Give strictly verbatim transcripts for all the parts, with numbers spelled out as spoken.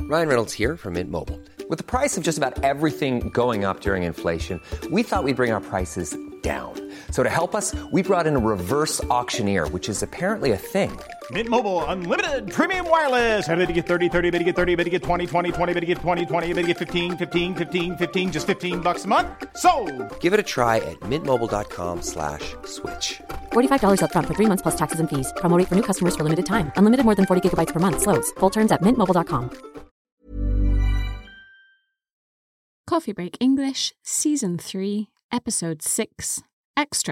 Ryan Reynolds here from Mint Mobile. With the price of just about everything going up during inflation, we thought we'd bring our prices down. So to help us, we brought in a reverse auctioneer, which is apparently a thing. Mint Mobile Unlimited Premium Wireless. How to get thirty, thirty, how to get thirty, how to get twenty, twenty, twenty, how to get twenty, twenty, how to get fifteen, fifteen, fifteen, fifteen, just fifteen bucks a month? Sold! Give it a try at mintmobile.com slash switch. forty-five dollars up front for three months plus taxes and fees. Promo rate for new customers for limited time. Unlimited more than forty gigabytes per month. Slows full terms at mint mobile dot com. Coffee Break English, Season three, Episode six, Extra.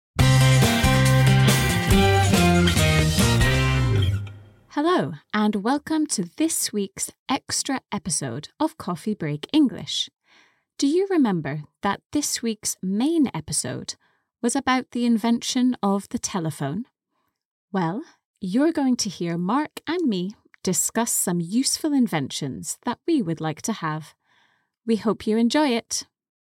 Hello, and welcome to this week's extra episode of Coffee Break English. Do you remember that this week's main episode was about the invention of the telephone? Well, you're going to hear Mark and me discuss some useful inventions that we would like to have. We hope you enjoy it.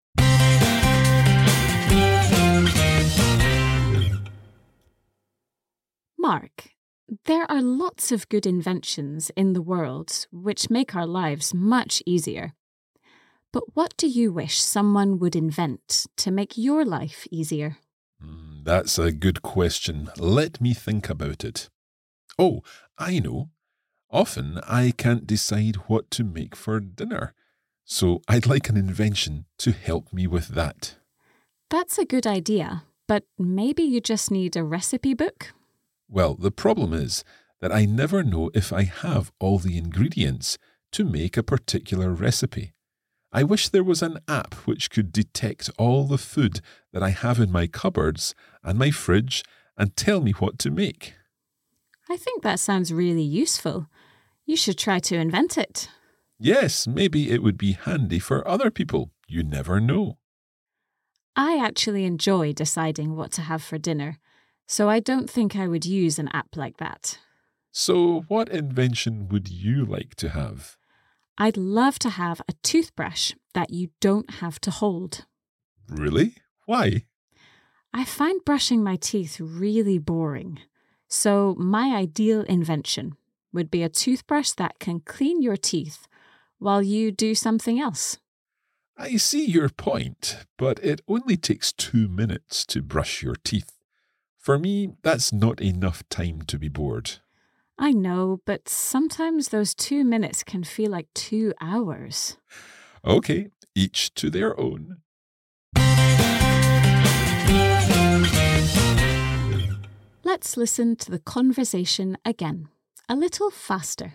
Mark, there are lots of good inventions in the world which make our lives much easier. But what do you wish someone would invent to make your life easier? Mm, that's a good question. Let me think about it. Oh, I know. Often I can't decide what to make for dinner. So I'd like an invention to help me with that. That's a good idea, but maybe you just need a recipe book? Well, the problem is that I never know if I have all the ingredients to make a particular recipe. I wish there was an app which could detect all the food that I have in my cupboards and my fridge and tell me what to make. I think that sounds really useful. You should try to invent it. Yes, maybe it would be handy for other people. You never know. I actually enjoy deciding what to have for dinner, so I don't think I would use an app like that. So what invention would you like to have? I'd love to have a toothbrush that you don't have to hold. Really? Why? I find brushing my teeth really boring. So my ideal invention would be a toothbrush that can clean your teeth while you do something else. I see your point, but it only takes two minutes to brush your teeth. For me, that's not enough time to be bored. I know, but sometimes those two minutes can feel like two hours. Okay, each to their own. Let's listen to the conversation again, a little faster.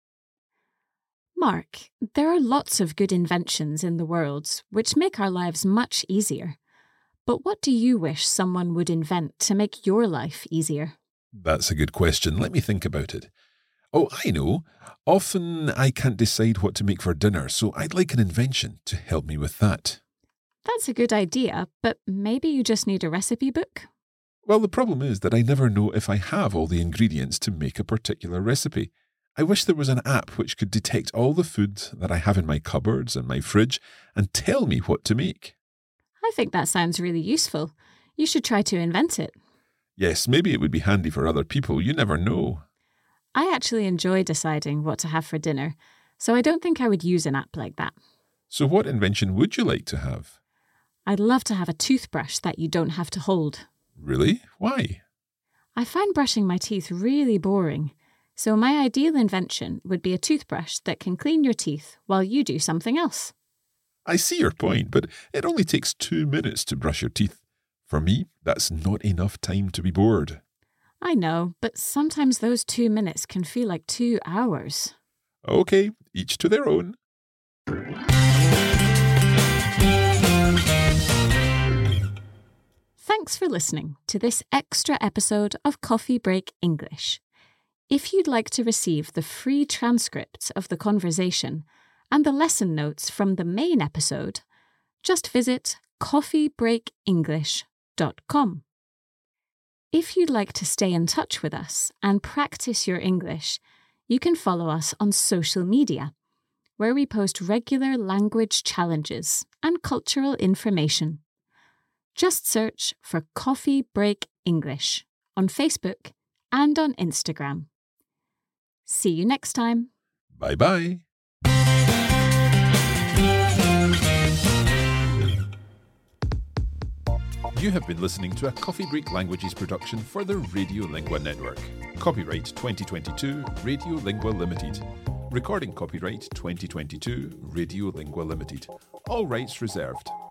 Mark, there are lots of good inventions in the world which make our lives much easier. But what do you wish someone would invent to make your life easier? That's a good question. Let me think about it. Oh, I know. Often I can't decide what to make for dinner, so I'd like an invention to help me with that. That's a good idea, but maybe you just need a recipe book? Well, the problem is that I never know if I have all the ingredients to make a particular recipe. I wish there was an app which could detect all the food that I have in my cupboards and my fridge and tell me what to make. I think that sounds really useful. You should try to invent it. Yes, maybe it would be handy for other people. You never know. I actually enjoy deciding what to have for dinner, so I don't think I would use an app like that. So what invention would you like to have? I'd love to have a toothbrush that you don't have to hold. Really? Why? I find brushing my teeth really boring, so my ideal invention would be a toothbrush that can clean your teeth while you do something else. I see your point, but it only takes two minutes to brush your teeth. For me, that's not enough time to be bored. I know, but sometimes those two minutes can feel like two hours. Okay, each to their own. Thanks for listening to this extra episode of Coffee Break English. If you'd like to receive the free transcripts of the conversation and the lesson notes from the main episode, just visit coffee break english dot com. If you'd like to stay in touch with us and practice your English, you can follow us on social media, where we post regular language challenges and cultural information. Just search for Coffee Break English on Facebook and on Instagram. See you next time. Bye-bye. You have been listening to a Coffee Break Languages production for the Radiolingua Network. Copyright twenty twenty-two, Radiolingua Limited. Recording copyright twenty twenty-two, Radiolingua Limited. All rights reserved.